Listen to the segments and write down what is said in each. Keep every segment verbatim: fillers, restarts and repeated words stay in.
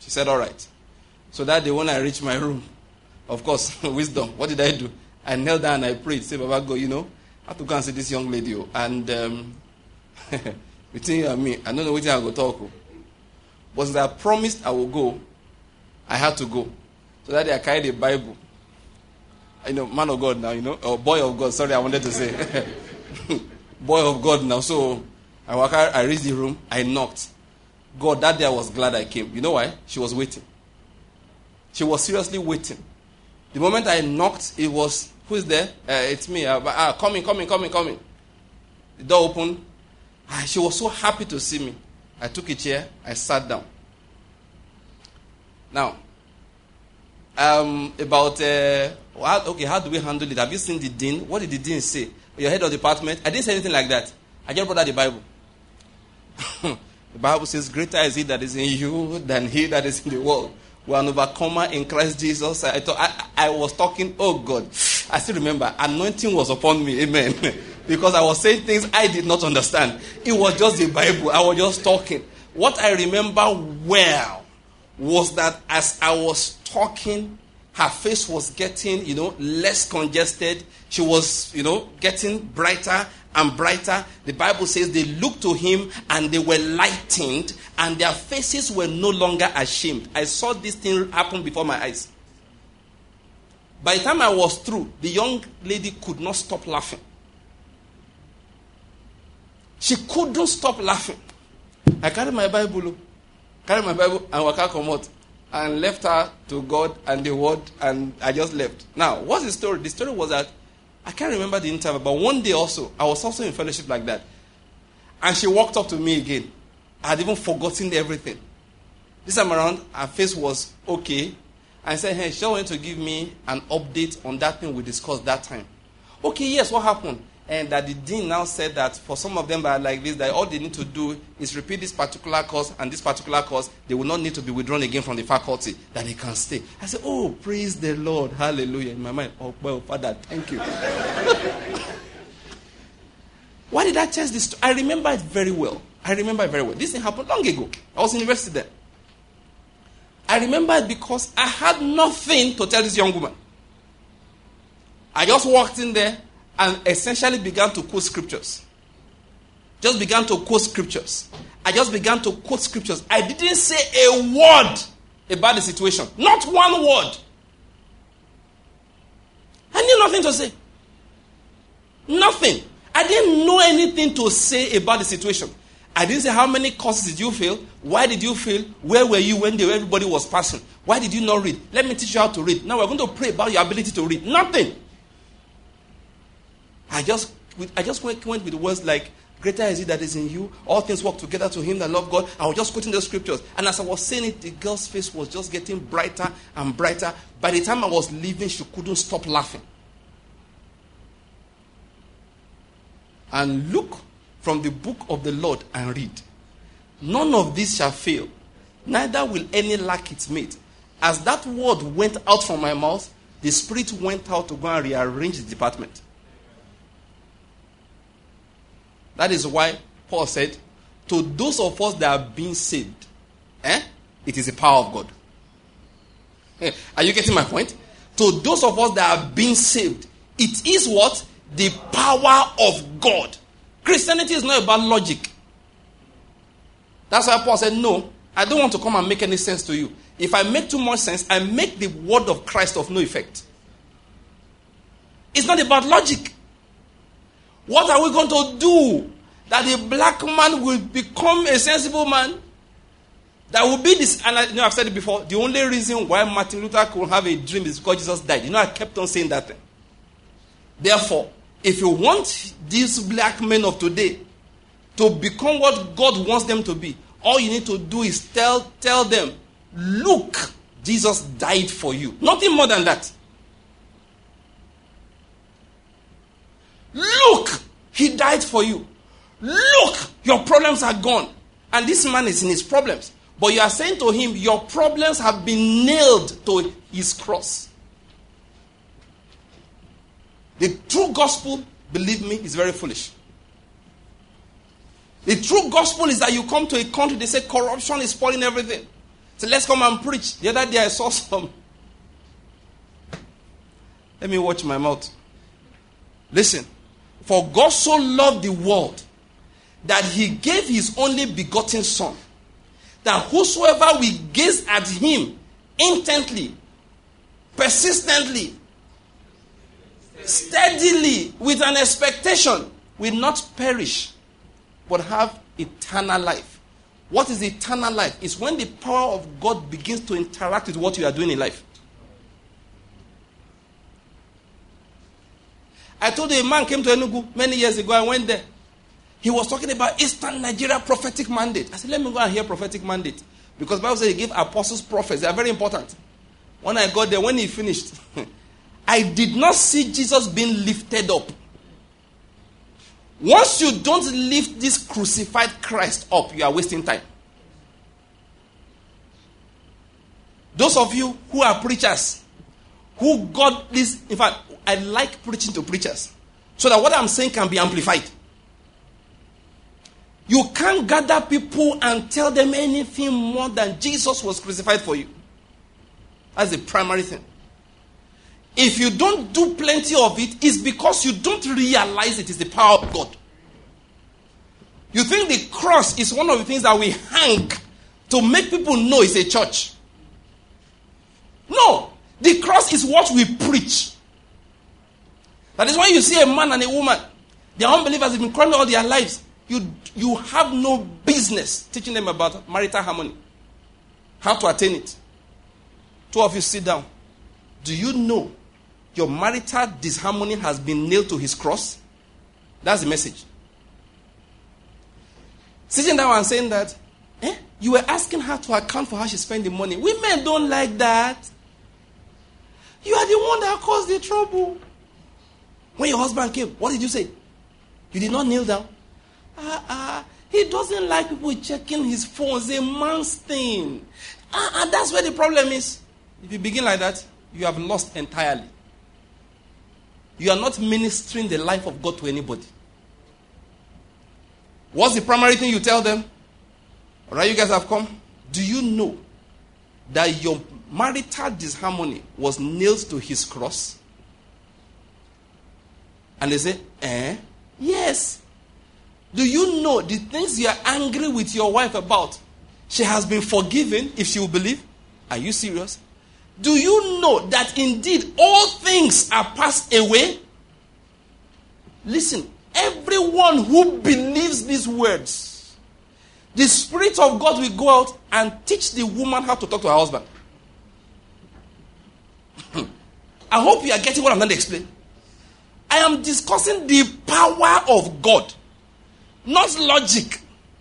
She said, all right. So that day when I reached my room, of course, wisdom, what did I do? I knelt down and I prayed. Say, Baba, go, you know, I have to go and see this young lady. Oh. And um, between you and me, I don't know which I will talk. Oh. But since I promised I will go, I had to go. So that day I carried a Bible. You know, man of God now, you know, or boy of God, sorry, I wanted to say. Boy of God now. So I walk out, I reached the room, I knocked. God, that day I was glad I came. You know why? She was waiting. She was seriously waiting. The moment I knocked, it was, who is there? Uh, it's me. Uh, ah, come in, come in, come in, come in. The door opened. Ah, she was so happy to see me. I took a chair. I sat down. Now, um, about, uh, how, okay, how do we handle it? Have you seen the dean? What did the dean say? Your head of department? I didn't say anything like that. I just brought out the Bible. The Bible says, greater is he that is in you than he that is in the world. We are an overcomer in Christ Jesus. I, thought, I, I was talking, oh God. I still remember, anointing was upon me, amen. Because I was saying things I did not understand. It was just the Bible. I was just talking. What I remember well was that as I was talking, her face was getting, you know, less congested. She was, you know, getting brighter and brighter. The Bible says they looked to him and they were lightened and their faces were no longer ashamed. I saw this thing happen before my eyes. By the time I was through, the young lady could not stop laughing. She couldn't stop laughing. I carried my Bible, carried my Bible and waka comot and left her to God and the word, and I just left. Now, what's the story? The story was that I can't remember the interview, but one day also, I was also in fellowship like that. And she walked up to me again. I had even forgotten everything. This time around, her face was okay. I said, hey, she wanted to give me an update on that thing we discussed that time. Okay, yes, what happened? And that the dean now said that for some of them that are like this, that all they need to do is repeat this particular course and this particular course. They will not need to be withdrawn again from the faculty, that they can stay. I said, oh, praise the Lord. Hallelujah. In my mind, oh, well, Father, thank you. Why did I change this? I remember it very well. I remember it very well. This thing happened long ago. I was in university then. I remember it because I had nothing to tell this young woman. I just walked in there and essentially began to quote scriptures. Just began to quote scriptures. I just began to quote scriptures. I didn't say a word about the situation. Not one word. I knew nothing to say. Nothing. I didn't know anything to say about the situation. I didn't say how many courses did you fail? Why did you fail? Where were you when they, everybody was passing? Why did you not read? Let me teach you how to read. Now we're going to pray about your ability to read. Nothing. I just I just went, went with words like, greater is he that is in you. All things work together to him that love God. I was just quoting the scriptures. And as I was saying it, the girl's face was just getting brighter and brighter. By the time I was leaving, she couldn't stop laughing. And look from the book of the Lord and read. None of this shall fail. Neither will any lack its mate. As that word went out from my mouth, the Spirit went out to go and rearrange the department. That is why Paul said, to those of us that are being saved, eh, it is the power of God. Eh, are you getting my point? To those of us that are being saved, it is what? The power of God. Christianity is not about logic. That's why Paul said, no, I don't want to come and make any sense to you. If I make too much sense, I make the word of Christ of no effect. It's not about logic. What are we going to do that a black man will become a sensible man? That will be this, and I, you know, I've said it before, the only reason why Martin Luther could have a dream is because Jesus died. You know, I kept on saying that thing. Therefore, if you want these black men of today to become what God wants them to be, all you need to do is tell, tell them, look, Jesus died for you. Nothing more than that. Look, he died for you. Look, your problems are gone. And this man is in his problems. But you are saying to him, your problems have been nailed to his cross. The true gospel, believe me, is very foolish. The true gospel is that you come to a country, they say corruption is spoiling everything. So let's come and preach. The other day I saw some. Let me watch my mouth. Listen. For God so loved the world that he gave his only begotten son, that whosoever will gaze at him intently, persistently, steadily, with an expectation, will not perish, but have eternal life. What is eternal life? It's when the power of God begins to interact with what you are doing in life. I told you a man came to Enugu many years ago. I went there. He was talking about Eastern Nigeria prophetic mandate. I said, let me go and hear prophetic mandate. Because the Bible says he gave apostles prophets. They are very important. When I got there, when he finished, I did not see Jesus being lifted up. Once you don't lift this crucified Christ up, you are wasting time. Those of you who are preachers, who got this, in fact, I like preaching to preachers, so that what I'm saying can be amplified. You can't gather people and tell them anything more than Jesus was crucified for you. That's the primary thing. If you don't do plenty of it, it's because you don't realize it is the power of God. You think the cross is one of the things that we hang to make people know it's a church. No. The cross is what we preach. That is why you see a man and a woman, they are unbelievers, they've been crying all their lives. You, you have no business teaching them about marital harmony. How to attain it. Two of you sit down. Do you know your marital disharmony has been nailed to his cross? That's the message. Sitting down and saying that, eh, you were asking her to account for how she spent the money. Women don't like that. You are the one that caused the trouble. When your husband came, what did you say? You did not kneel down. Ah, ah, he doesn't like people checking his phone. It's a man's thing. Ah, ah, that's where the problem is. If you begin like that, you have lost entirely. You are not ministering the life of God to anybody. What's the primary thing you tell them? All right, you guys have come. Do you know that your marital disharmony was nailed to his cross? And they say, eh? Yes. Do you know the things you are angry with your wife about, she has been forgiven if she will believe? Are you serious? Do you know that indeed all things are passed away? Listen, everyone who believes these words, the Spirit of God will go out and teach the woman how to talk to her husband. I hope you are getting what I'm going to explain. I am discussing the power of God, not logic.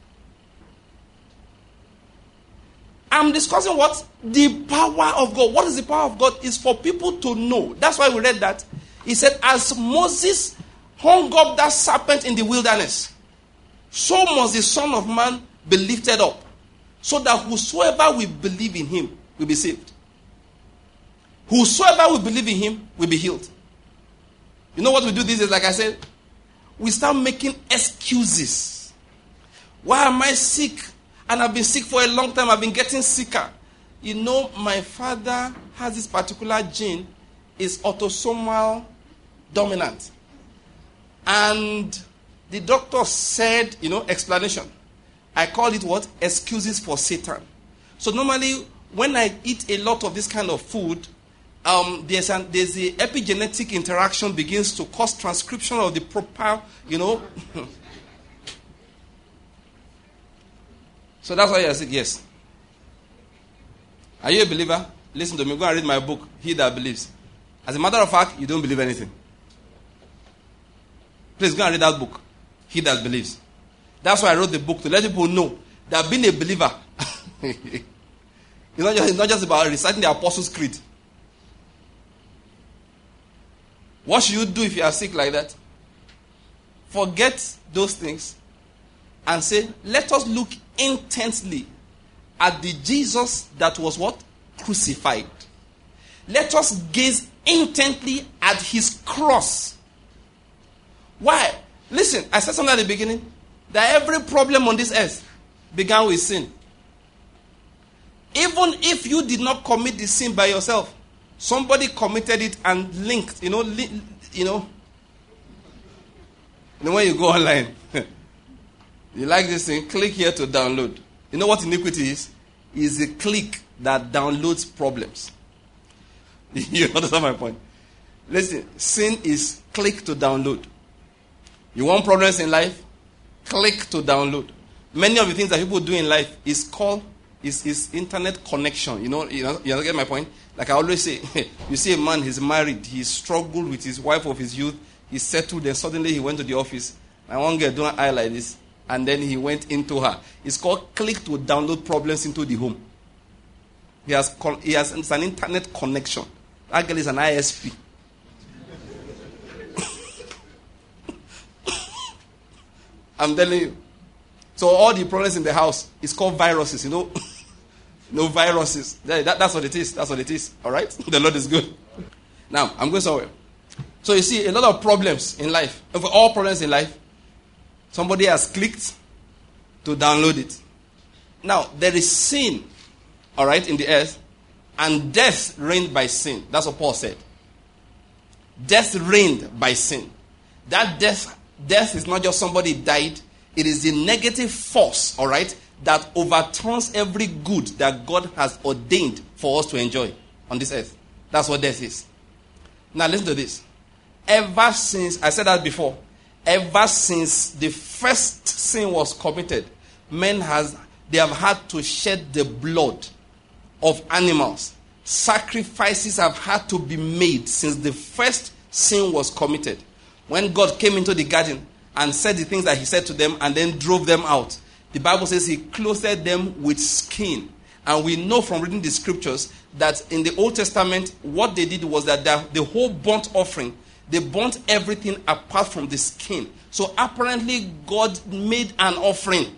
I'm discussing what? The power of God. What is the power of God? Is for people to know. That's why we read that. He said, as Moses hung up that serpent in the wilderness, so must the Son of Man be lifted up, so that whosoever will believe in him will be saved. Whosoever will believe in him will be healed. You know what we do these days, like I said? We start making excuses. Why am I sick? And I've been sick for a long time. I've been getting sicker. You know, my father has this particular gene. It's autosomal dominant. And the doctor said, you know, explanation. I call it what? Excuses for Satan. So normally, when I eat a lot of this kind of food, Um, there's an there's the epigenetic interaction begins to cause transcription of the proper, you know. So that's why I said yes. Are you a believer? Listen to me. Go and read my book, He That Believes. As a matter of fact, you don't believe anything. Please go and read that book, He That Believes. That's why I wrote the book, to let people know that being a believer, it's not just, it's not just about reciting the Apostles' Creed. What should you do if you are sick like that? Forget those things and say, let us look intensely at the Jesus that was what? Crucified. Let us gaze intently at his cross. Why? Listen, I said something at the beginning, that every problem on this earth began with sin. even if you did not commit the sin by yourself, somebody committed it and linked, you know, li- you know, you know when you go online, you like this thing, click here to download. You know what iniquity is? Is a click that downloads problems. You understand my point? Listen, sin is click to download. You want problems in life? Click to download. Many of the things that people do in life is called is, is internet connection. You know, you know, you get my point? Like I always say, you see a man, he's married, he struggled with his wife of his youth, he settled, then suddenly he went to the office. And one girl doing an eye like this, and then he went into her. It's called click to download problems into the home. He has, con- he has it's an internet connection. That girl is an I S P. I'm telling you. So all the problems in the house is called viruses, you know. No viruses. That, that, that's what it is. That's what it is. All right? The Lord is good. Now, I'm going somewhere. So you see, a lot of problems in life. And for all problems in life, somebody has clicked to download it. Now, there is sin, all right, in the earth, and death reigned by sin. That's what Paul said. Death reigned by sin. That death, death is not just somebody died. It is the negative force, all right, that overturns every good that God has ordained for us to enjoy on this earth. That's what death is. Now listen to this. Ever since, I said that before, ever since the first sin was committed, men has they have had to shed the blood of animals. Sacrifices have had to be made since the first sin was committed. When God came into the garden and said the things that he said to them and then drove them out, the Bible says he clothed them with skin. And we know from reading the scriptures that in the Old Testament, what they did was that the, the whole burnt offering, they burnt everything apart from the skin. So apparently God made an offering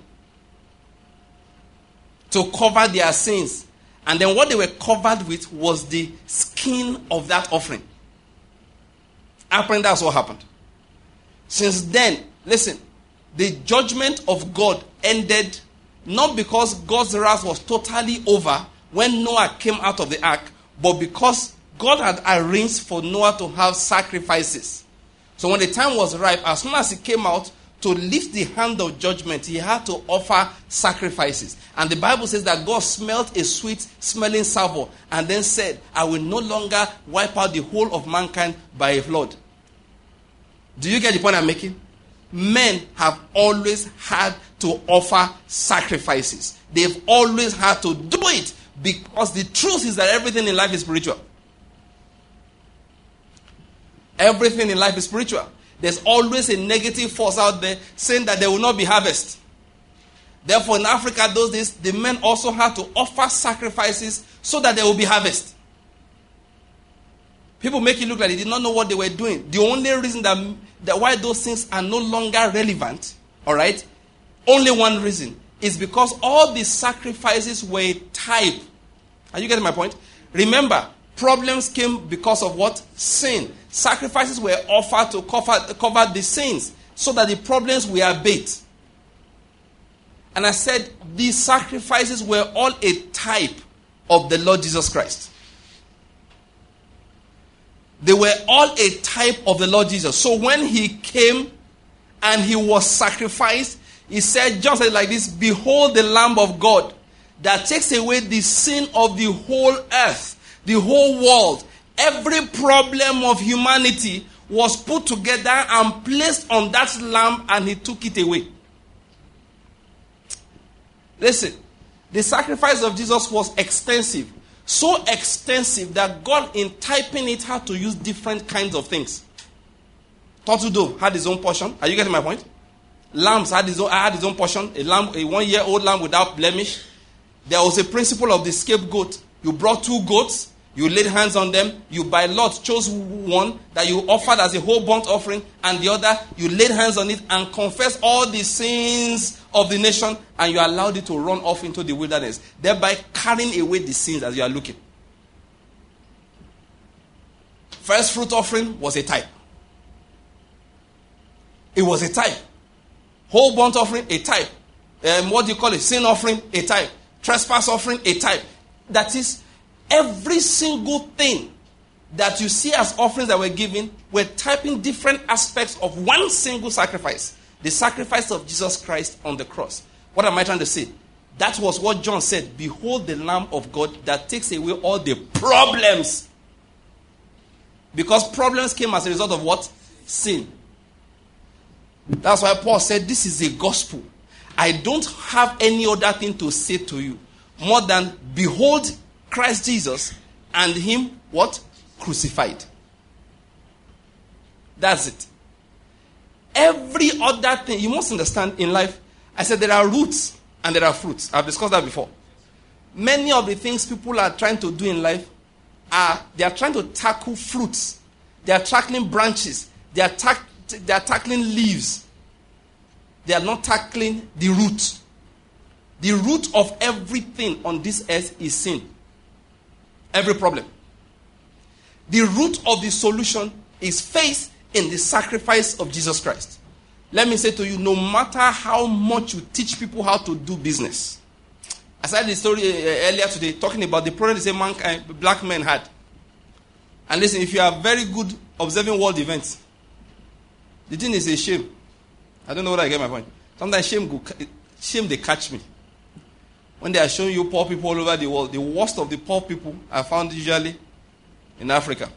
to cover their sins. And then what they were covered with was the skin of that offering. Apparently that's what happened. Since then, listen, the judgment of God ended not because God's wrath was totally over when Noah came out of the ark, but because God had arranged for Noah to have sacrifices. So when the time was ripe, as soon as he came out to lift the hand of judgment, he had to offer sacrifices. And the Bible says that God smelled a sweet smelling savour and then said, I will no longer wipe out the whole of mankind by a flood. Do you get the point I'm making? Men have always had to offer sacrifices. They've always had to do it because the truth is that everything in life is spiritual. Everything in life is spiritual. There's always a negative force out there saying that there will not be harvest. Therefore, in Africa those days, the men also had to offer sacrifices so that there will be harvest. People make it look like they did not know what they were doing. The only reason that, that why those things are no longer relevant, all right, only one reason is because all the sacrifices were a type. Are you getting my point? Remember, problems came because of what? Sin. Sacrifices were offered to cover, cover the sins so that the problems were abate. And I said these sacrifices were all a type of the Lord Jesus Christ. They were all a type of the Lord Jesus. So when he came and he was sacrificed, he said, just like this, behold the Lamb of God that takes away the sin of the whole earth, the whole world. Every problem of humanity was put together and placed on that lamb, and he took it away. Listen, the sacrifice of Jesus was extensive. So extensive that God, in typing it, had to use different kinds of things. Turtle dove had his own portion. Are you getting my point? Lambs had his own, had his own portion. A lamb, a one-year-old lamb without blemish. There was a principle of the scapegoat. You brought two goats. You laid hands on them. You by lot chose one that you offered as a whole burnt offering, and the other you laid hands on it and confessed all the sins of the nation, and you allowed it to run off into the wilderness, thereby carrying away the sins as you are looking. First fruit offering was a type. It was a type. Whole burnt offering, a type. Um, what do you call it? Sin offering, a type. Trespass offering, a type. That is, every single thing that you see as offerings that were given were typing different aspects of one single sacrifice. The sacrifice of Jesus Christ on the cross. What am I trying to say? That was what John said. Behold the Lamb of God that takes away all the problems. Because problems came as a result of what? Sin. That's why Paul said, this is a gospel. I don't have any other thing to say to you more than behold Christ Jesus and him, what? Crucified. That's it. Every other thing, you must understand in life, I said there are roots and there are fruits. I've discussed that before. Many of the things people are trying to do in life are, they are trying to tackle fruits. They are tackling branches. They are, tack, they are tackling leaves. They are not tackling the root. The root of everything on this earth is sin. Every problem. The root of the solution is faith in the sacrifice of Jesus Christ. Let me say to you, no matter how much you teach people how to do business. I started the story uh, earlier today talking about the problem the mankind, black men had. And listen, if you are very good observing world events, the thing is a shame. I don't know whether I get my point. Sometimes shame, go, shame they catch me. When they are showing you poor people all over the world, the worst of the poor people are found usually in Africa.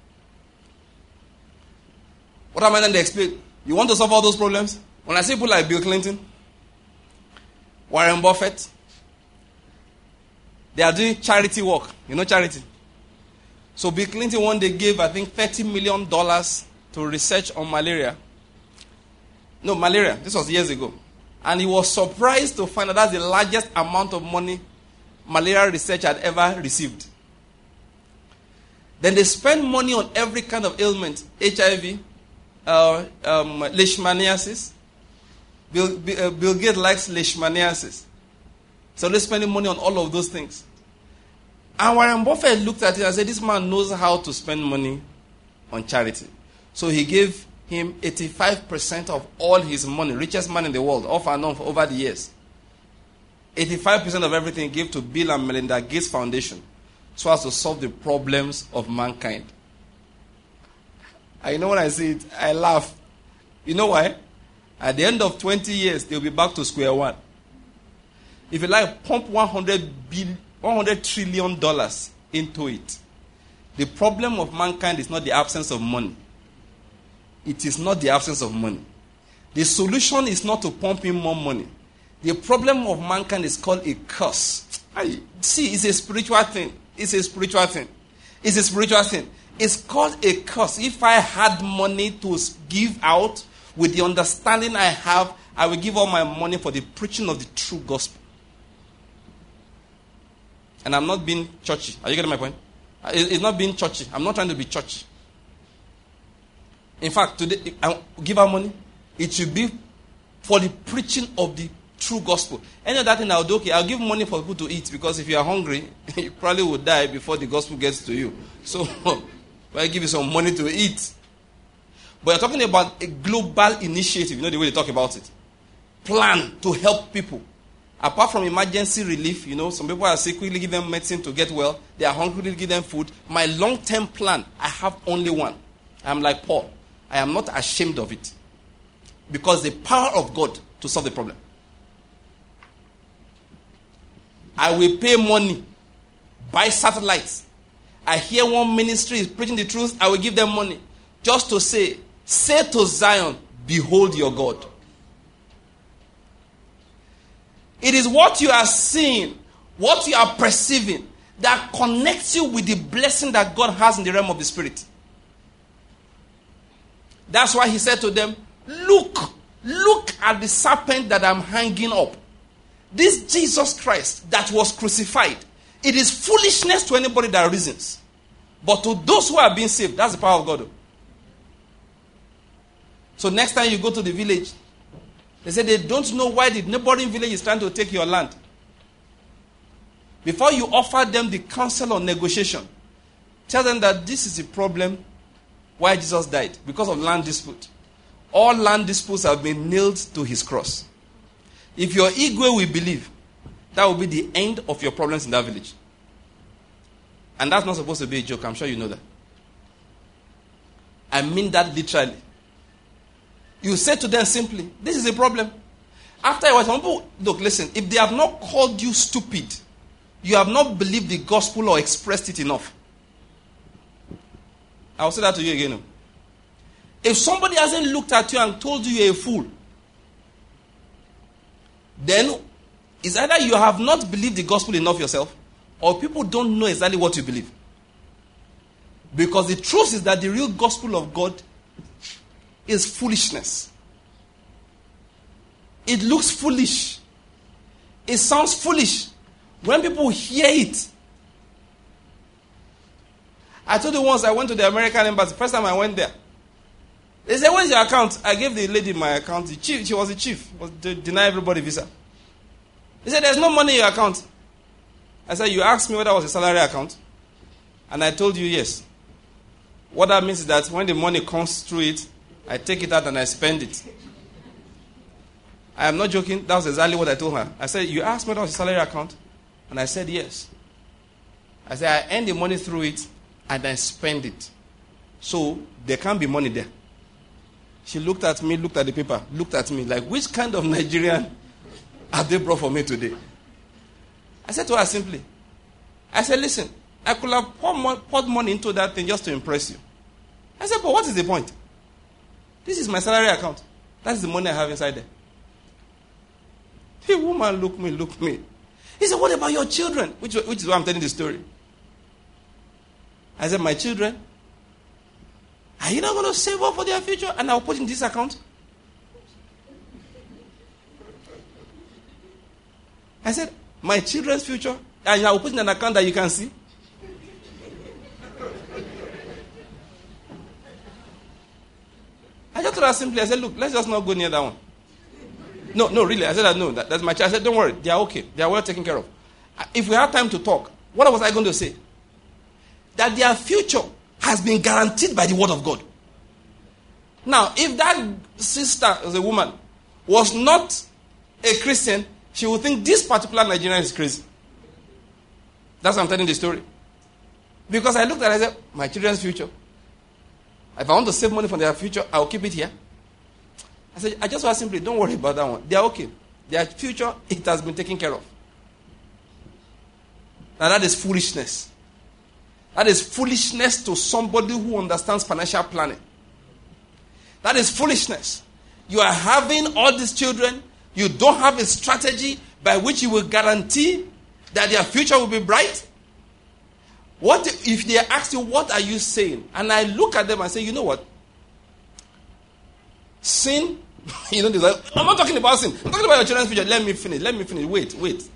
What am I trying to explain? You want to solve all those problems? When I say people like Bill Clinton, Warren Buffett, they are doing charity work. You know charity? So Bill Clinton one day gave, I think, thirty million dollars to research on malaria. No, malaria. This was years ago. And he was surprised to find out that's the largest amount of money malaria research had ever received. Then they spend money on every kind of ailment. H I V, uh, um, leishmaniasis. Bill, uh, Bill Gates likes leishmaniasis. So they're spending money on all of those things. And Warren Buffett looked at it and said, this man knows how to spend money on charity. So he gave him eighty-five percent of all his money, richest man in the world, off and on for over the years. eighty-five percent of everything he gave to Bill and Melinda Gates Foundation so as to solve the problems of mankind. I know when I see it, I laugh. You know why? At the end of twenty years, they'll be back to square one. If you like, pump one hundred billion, one hundred trillion dollars into it. The problem of mankind is not the absence of money. It is not the absence of money. The solution is not to pump in more money. The problem of mankind is called a curse. I, see, it's a spiritual thing. It's a spiritual thing. It's a spiritual thing. It's called a curse. If I had money to give out with the understanding I have, I will give all my money for the preaching of the true gospel. And I'm not being churchy. Are you getting my point? It's not being churchy. I'm not trying to be churchy. In fact, today, I give our money. It should be for the preaching of the true gospel. Any other thing I'll do, okay, I'll give money for people to eat, because if you are hungry, you probably will die before the gospel gets to you. So, I'll give you some money to eat. But you're talking about a global initiative, you know the way they talk about it. Plan to help people. Apart from emergency relief, you know, some people are sick, quickly give them medicine to get well. They are hungry, give them food. My long-term plan, I have only one. I'm like Paul. I am not ashamed of it. Because the power of God to solve the problem. I will pay money, buy satellites. I hear one ministry is preaching the truth, I will give them money. Just to say, say to Zion, behold your God. It is what you are seeing, what you are perceiving, that connects you with the blessing that God has in the realm of the Spirit. That's why he said to them, look, look at the serpent that I'm hanging up. This Jesus Christ that was crucified, it is foolishness to anybody that reasons. But to those who are being saved, that's the power of God. So next time you go to the village, they say they don't know why the neighboring village is trying to take your land. Before you offer them the counsel or negotiation, tell them that this is the problem why Jesus died, because of land dispute. All land disputes have been nailed to his cross. If your ego will believe, that will be the end of your problems in that village. And that's not supposed to be a joke. I'm sure you know that. I mean that literally. You say to them simply, this is a problem. After a while, some people, look, listen, if they have not called you stupid, you have not believed the gospel or expressed it enough. I'll say that to you again. If somebody hasn't looked at you and told you you're a fool, then it's either you have not believed the gospel enough yourself, or people don't know exactly what you believe. Because the truth is that the real gospel of God is foolishness. It looks foolish. It sounds foolish. When people hear it. I told you once I went to the American embassy. First time I went there. They said, where's your account? I gave the lady my account. The chief, she was the chief. Was to deny everybody visa. He said, there's no money in your account. I said, you asked me whether it was a salary account. And I told you yes. What that means is that when the money comes through it, I take it out and I spend it. I am not joking. That was exactly what I told her. I said, you asked me whether it was a salary account? And I said, yes. I said, I earn the money through it and I spend it. So, there can't be money there. She looked at me, looked at the paper, looked at me like, which kind of Nigerian have they brought for me today? I said to her simply, I said, listen, I could have poured money into that thing just to impress you. I said, but what is the point? This is my salary account. That's the money I have inside there. The woman looked me, looked me. He said, what about your children? Which, which is why I'm telling the story. I said, my children, are you not going to save up for their future? And I'll put in this account? I said, my children's future? And I'll put in an account that you can see? I just told her simply, I said, look, let's just not go near that one. No, no, really. I said, that, no, that, that's my child. I said, don't worry. They are okay. They are well taken care of. If we had time to talk, what was I going to say? That their future has been guaranteed by the word of God. Now, if that sister, as a woman, was not a Christian, she would think this particular Nigerian is crazy. That's why I'm telling the story. Because I looked at it and I said, my children's future. If I want to save money for their future, I'll keep it here. I said, I just want simply, don't worry about that one. They are okay. Their future, it has been taken care of. Now that is foolishness. That is foolishness to somebody who understands financial planning. That is foolishness. You are having all these children. You don't have a strategy by which you will guarantee that their future will be bright. What if they ask you, what are you saying? And I look at them and say, you know what? Sin, you know, like, I'm not talking about sin. I'm talking about your children's future. Let me finish. Let me finish. Wait, wait.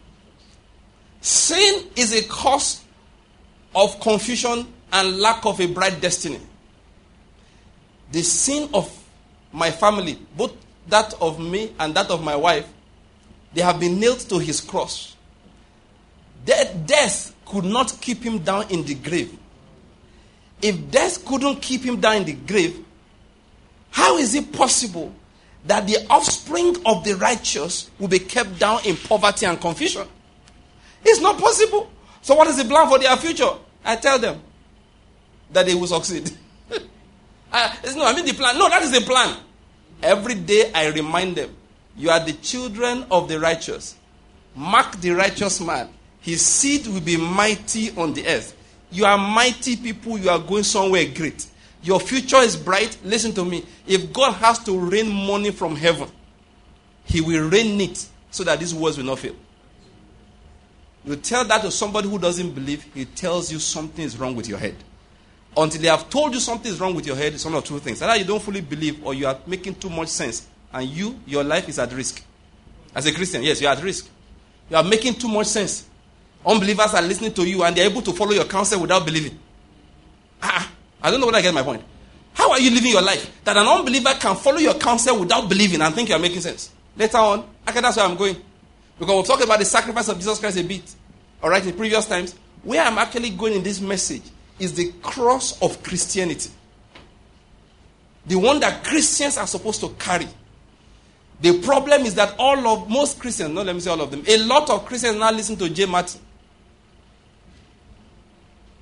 Sin is a cause of confusion and lack of a bright destiny. The sin of my family, both that of me and that of my wife, they have been nailed to his cross. Death, death could not keep him down in the grave. If death couldn't keep him down in the grave, how is it possible that the offspring of the righteous will be kept down in poverty and confusion? It's not possible. So what is the plan for their future? I tell them that they will succeed. I, no, I mean the plan. No, that is the plan. Every day I remind them, you are the children of the righteous. Mark the righteous man. His seed will be mighty on the earth. You are mighty people. You are going somewhere great. Your future is bright. Listen to me. If God has to rain money from heaven, he will rain it so that these words will not fail. You tell that to somebody who doesn't believe, he tells you something is wrong with your head. Until they have told you something is wrong with your head, it's one of two things. Either you don't fully believe or you are making too much sense. And you, your life is at risk. As a Christian, yes, you are at risk. You are making too much sense. Unbelievers are listening to you and they are able to follow your counsel without believing. Ah, I don't know whether I get my point. How are you living your life that an unbeliever can follow your counsel without believing and think you are making sense? Later on, okay, that's where I'm going. Because we'll talk about the sacrifice of Jesus Christ a bit. All right, in previous times. Where I'm actually going in this message is the cross of Christianity. The one that Christians are supposed to carry. The problem is that all of, most Christians, no, let me say all of them, a lot of Christians now listen to J. Martin.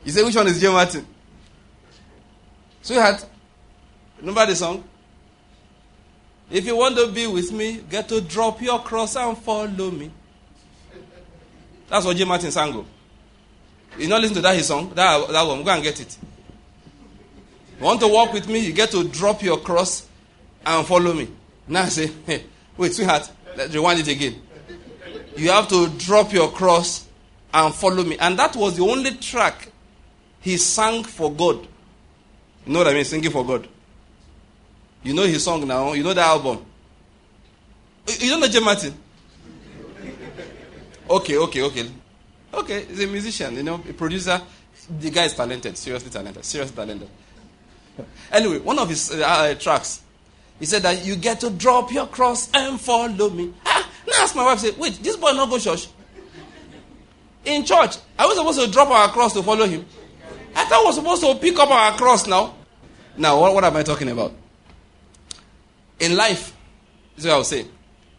You say, which one is J. Martin? Sweetheart, remember the song? If you want to be with me, get to drop your cross and follow me. That's what J. Martin sang. You not listen to that his song? That, that one, go and get it. You want to walk with me, you get to drop your cross and follow me. Now I say, hey, wait, sweetheart, let's rewind it again. You have to drop your cross and follow me. And that was the only track he sang for God. You know what I mean, singing for God. You know his song now, you know the album. You don't know J. Martin? Okay, okay, okay. Okay, he's a musician, you know, a producer. The guy is talented, seriously talented, seriously talented. Anyway, one of his uh, uh, tracks, he said that you get to drop your cross and follow me. Ah, now ask my wife, say, wait, this boy not go church? In church, are we supposed to drop our cross to follow him? I thought we were supposed to pick up our cross now. Now, what, what am I talking about? In life, this is what I was saying.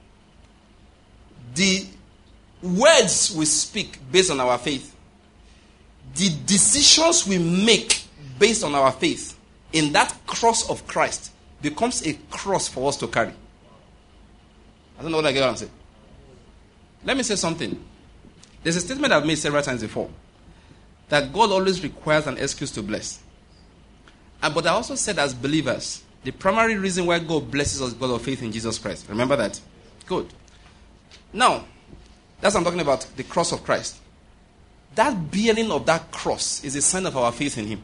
The words we speak based on our faith, the decisions we make based on our faith, in that cross of Christ becomes a cross for us to carry. I don't know what I get what I'm saying. Let me say something. There's a statement I've made several times before, that God always requires an excuse to bless. And, but I also said as believers, the primary reason why God blesses us is because of faith in Jesus Christ. Remember that? Good. Now, that's what I'm talking about, the cross of Christ. That bearing of that cross is a sign of our faith in Him.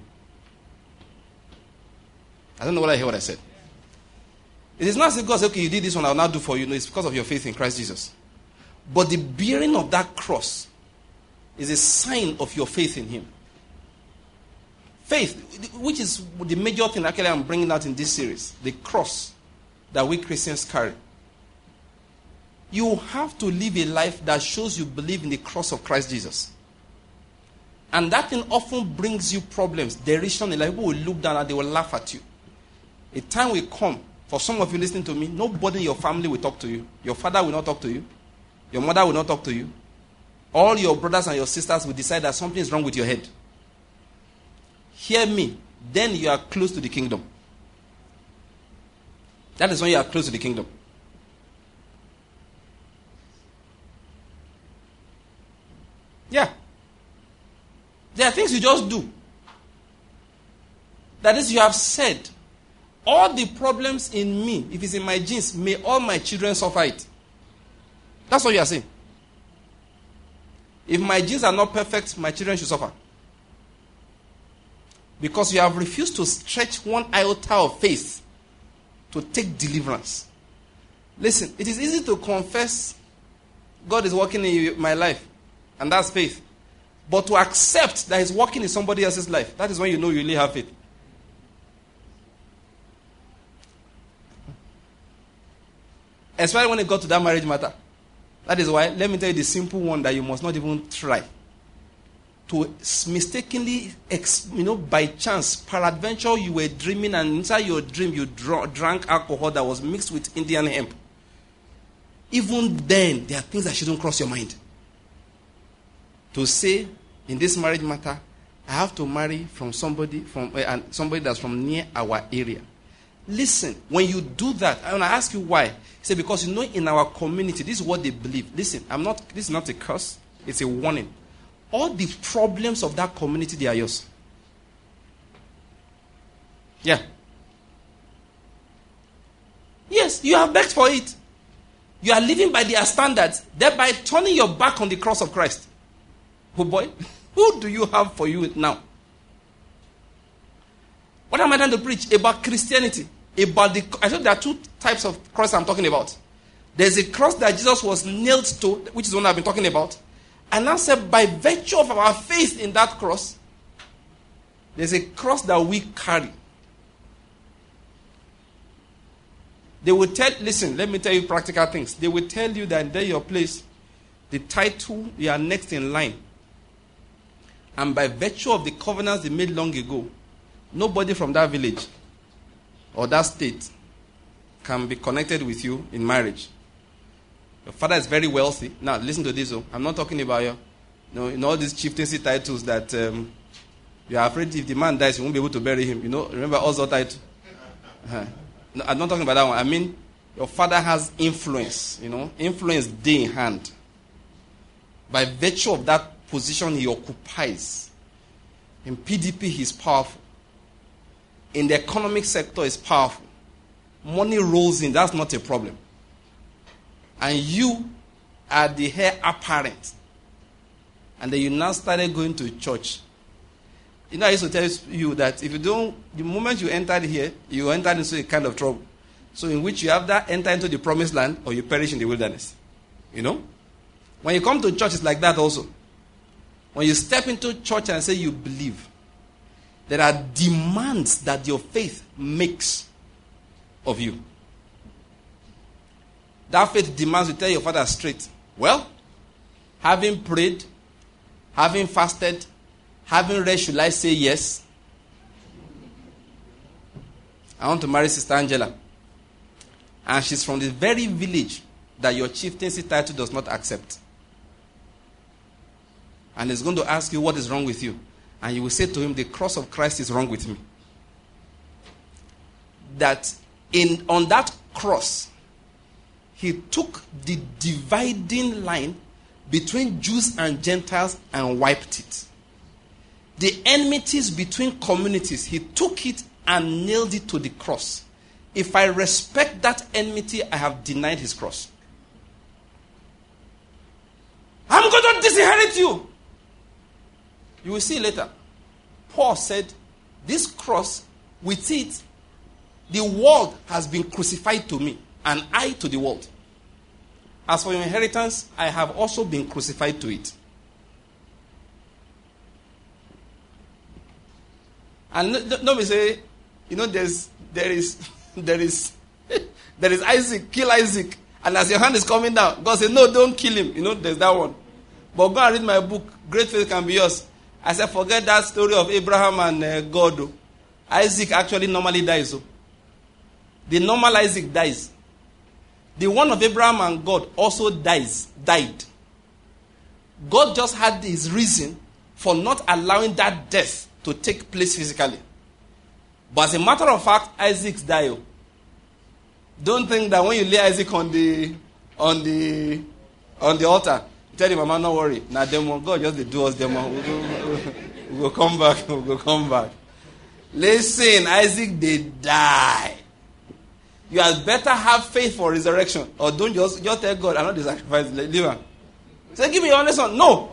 I don't know what I hear what I said. It is not as if God said, okay, you did this one, I'll now do for you. No, it's because of your faith in Christ Jesus. But the bearing of that cross is a sign of your faith in Him. Faith, which is the major thing actually I'm bringing out in this series, the cross that we Christians carry. You have to live a life that shows you believe in the cross of Christ Jesus. And that thing often brings you problems, derision in life. People will look down and they will laugh at you. A time will come, for some of you listening to me, nobody in your family will talk to you. Your father will not talk to you. Your mother will not talk to you. All your brothers and your sisters will decide that something is wrong with your head. Hear me. Then you are close to the kingdom. That is when you are close to the kingdom. Yeah. There are things you just do. That is, you have said, all the problems in me, if it's in my genes, may all my children suffer it. That's what you are saying. If my genes are not perfect, my children should suffer. Because you have refused to stretch one iota of faith to take deliverance. Listen, it is easy to confess God is working in my life, and that's faith. But to accept that He's working in somebody else's life, that is when you know you really have faith. Especially when it got to that marriage matter. That is why, let me tell you the simple one that you must not even try. To mistakenly, you know, by chance, peradventure, you were dreaming and inside your dream you drank alcohol that was mixed with Indian hemp. Even then, there are things that shouldn't cross your mind. To say, in this marriage matter, I have to marry from somebody from uh, and somebody that's from near our area. Listen, when you do that, I want to ask you why. Say, because you know in our community, this is what they believe. Listen, I'm not. This is not a curse. It's a warning. All the problems of that community, they are yours. Yeah. Yes, you have begged for it. You are living by their standards, thereby turning your back on the cross of Christ. Oh boy, who do you have for you now? What am I trying to preach? About Christianity. About the, I think there are two types of cross I'm talking about. There's a cross that Jesus was nailed to, which is the one I've been talking about. And now said, by virtue of our faith in that cross, there's a cross that we carry. They will tell, listen, let me tell you practical things. They will tell you that in your place, the title, you are next in line. And by virtue of the covenants they made long ago, nobody from that village or that state can be connected with you in marriage. Your father is very wealthy. Now, listen to this. Oh. I'm not talking about your, you know, in all these chieftaincy titles that um, You are afraid if the man dies, you won't be able to bury him. You know, remember also title. Uh-huh. No, I'm not talking about that one. I mean, your father has influence, you know, influence day in hand. By virtue of that position he occupies. In P D P, he's powerful. In the economic sector, he's powerful. Money rolls in, that's not a problem. And you are the heir apparent. And then you now started going to church. You know, I used to tell you that if you don't, the moment you entered here, you entered into a kind of trouble. So in which you have that enter into the promised land or you perish in the wilderness. You know? When you come to church, it's like that also. When you step into church and say you believe, there are demands that your faith makes of you. That faith demands you tell your father straight, well, having prayed, having fasted, having read, should I say yes? I want to marry Sister Angela. And she's from the very village that your chieftaincy title does not accept. And he's going to ask you what is wrong with you. And you will say to him, the cross of Christ is wrong with me. That in on that cross, he took the dividing line between Jews and Gentiles and wiped it. The enmities between communities, he took it and nailed it to the cross. If I respect that enmity, I have denied his cross. I'm going to disinherit you. You will see later. Paul said, this cross, with it, the world has been crucified to me, and I to the world. As for your inheritance, I have also been crucified to it. And nobody say, you know, there's, there is, there is, there is Isaac, kill Isaac. And as your hand is coming down, God said, no, don't kill him. You know, there's that one. But go and read my book, Great Faith Can Be Yours. I said, forget that story of Abraham and uh, God. Oh. Isaac actually normally dies. Oh. The normal Isaac dies. The one of Abraham and God also dies, died. God just had his reason for not allowing that death to take place physically. But as a matter of fact, Isaac's died. Oh. Don't think that when you lay Isaac on the on the on the altar, tell your mama, don't worry. Now, demo, God just do us demo. We'll go, we'll go come back. We'll go come back. Listen, Isaac, they die. You had better have faith for resurrection. Or don't just, just tell God, I'm not the sacrifice. Leave him. Say, give me your honest son. No.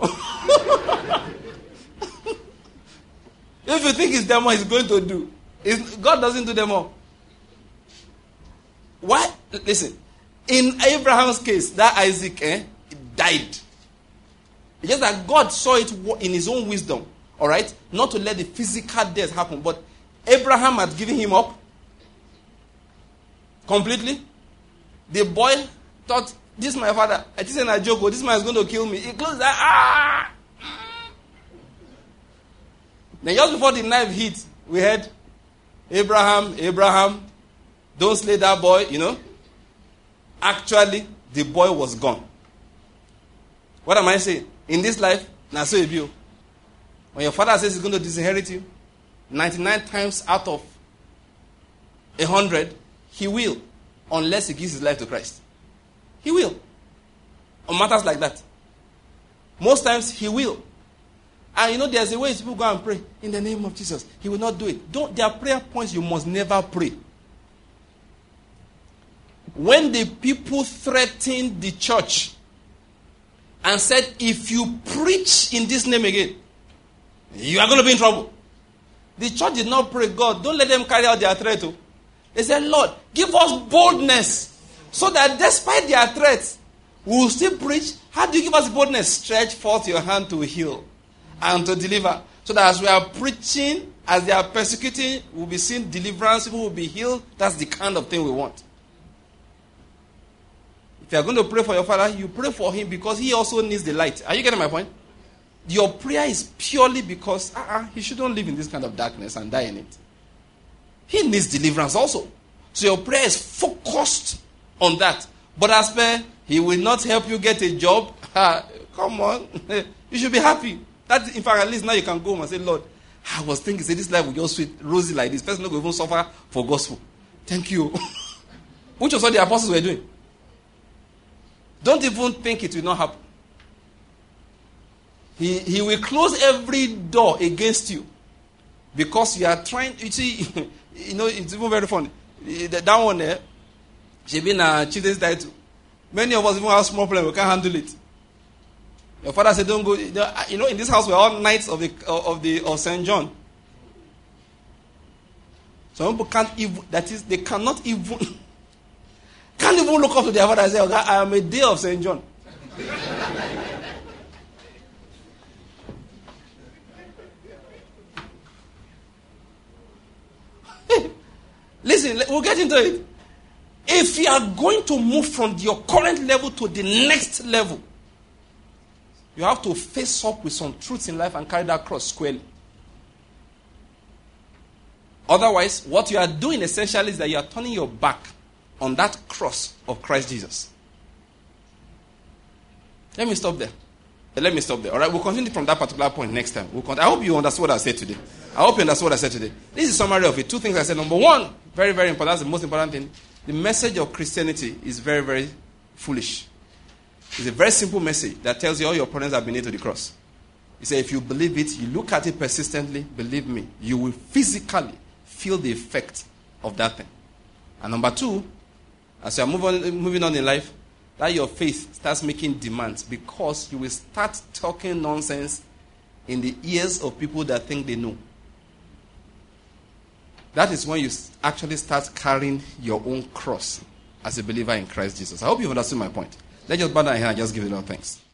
If you think it's demo, he's going to do. It's, God doesn't do demo. Why? Listen. In Abraham's case, that Isaac eh, died. It's just that God saw it in his own wisdom, all right? Not to let the physical death happen. But Abraham had given him up completely. The boy thought, this is my father. I just said a joke, this man is going to kill me. He closed that. Ah! Then just before the knife hit, we heard, Abraham, Abraham, don't slay that boy, you know. Actually, the boy was gone. What am I saying? In this life, now so you. When your father says he's going to disinherit you, ninety-nine times out of a hundred, he will, unless he gives his life to Christ. He will. On matters like that. Most times, he will. And you know, there's a way people go and pray, in the name of Jesus. He will not do it. Don't, there are prayer points you must never pray. When the people threatened the church and said, if you preach in this name again, you are going to be in trouble. The church did not pray, God, don't let them carry out their threat. They said, Lord, give us boldness so that despite their threats, we will still preach. How do you give us boldness? Stretch forth your hand to heal and to deliver. So that as we are preaching, as they are persecuting, we will be seeing deliverance, people will be healed. That's the kind of thing we want. If you are going to pray for your father, you pray for him because he also needs the light. Are you getting my point? Your prayer is purely because uh-uh, he shouldn't live in this kind of darkness and die in it. He needs deliverance also. So your prayer is focused on that. But as per, he will not help you get a job. Come on. You should be happy. That, in fact, at least now you can go home and say, Lord, I was thinking, say, this life will just sweet, rosy like this. Person will even suffer for gospel. Thank you. Which was what the apostles were doing. Don't even think it will not happen. He, he will close every door against you. Because you are trying, you see, you know, it's even very funny. That one there, she been a children's title. Many of us even have small problem, we can't handle it. Your father said, don't go. You know, in this house, we're all knights of the of the of Saint John. Some people can't even, that is, they cannot even, can't even look up to their father and say, okay, I am a day of Saint John. Listen, we'll get into it. If you are going to move from your current level to the next level, you have to face up with some truths in life and carry that cross squarely. Otherwise, what you are doing essentially is that you are turning your back on that cross of Christ Jesus. Let me stop there. Let me stop there. All right, we'll continue from that particular point next time. We'll I hope you understood what I said today. I hope you understood what I said today. This is a summary of it. Two things I said. Number one, very, very important. That's the most important thing. The message of Christianity is very, very foolish. It's a very simple message that tells you all your problems have been nailed to the cross. He said, if you believe it, you look at it persistently, believe me, you will physically feel the effect of that thing. And number two, as you are move on, moving on in life, that your faith starts making demands because you will start talking nonsense in the ears of people that think they know. That is when you actually start carrying your own cross as a believer in Christ Jesus. I hope you've understood my point. Let's just bow down here and just give it all thanks.